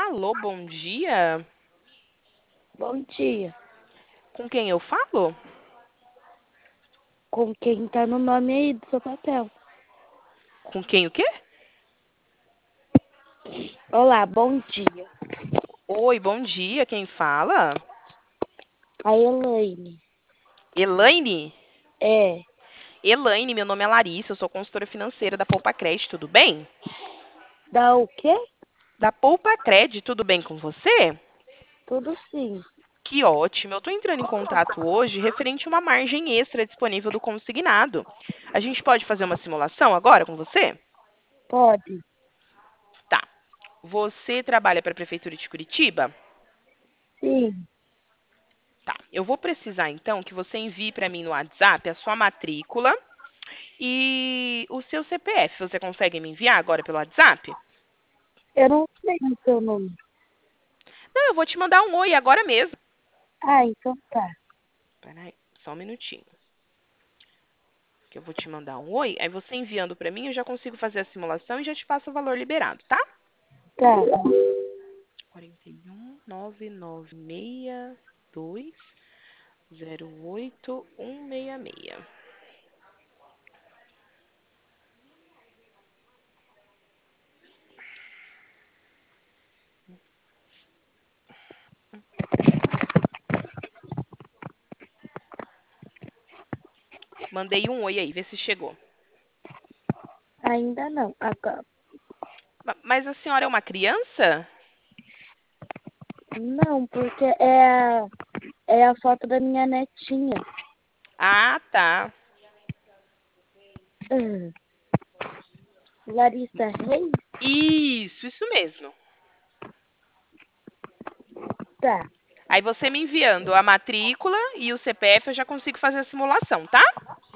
Alô, bom dia. Bom dia. Com quem eu falo? Com quem tá no nome aí do seu papel? Com quem o quê? Olá, bom dia. Oi, bom dia. Quem fala? A Elaine. Elaine? É. Elaine, meu nome é Larissa, eu sou consultora financeira da Poupa Crédito, tudo bem? Dá o quê? Da Poupa Crédito, tudo bem com você? Tudo sim. Que ótimo. Eu estou entrando em contato hoje referente a uma margem extra disponível do consignado. A gente pode fazer uma simulação agora com você? Pode? Tá. Você trabalha para a Prefeitura de Curitiba? Sim. Tá. Eu vou precisar então que você envie para mim no WhatsApp a sua matrícula e o seu CPF. Você consegue me enviar agora pelo WhatsApp? Eu não sei o seu nome. Não, eu vou te mandar um oi agora mesmo. Ah, então tá. Peraí, só um minutinho. Que eu vou te mandar um oi. Aí você enviando para mim, eu já consigo fazer a simulação e já te passo o valor liberado, tá? Tá. 41 962 08166. Mandei um oi aí, vê se chegou. Ainda não. Agora. Mas a senhora é uma criança? Não, porque é a foto da minha netinha. Ah, tá. Ah, Larissa Reis? Isso mesmo. Tá. Aí você me enviando a matrícula e o CPF, eu já consigo fazer a simulação, tá?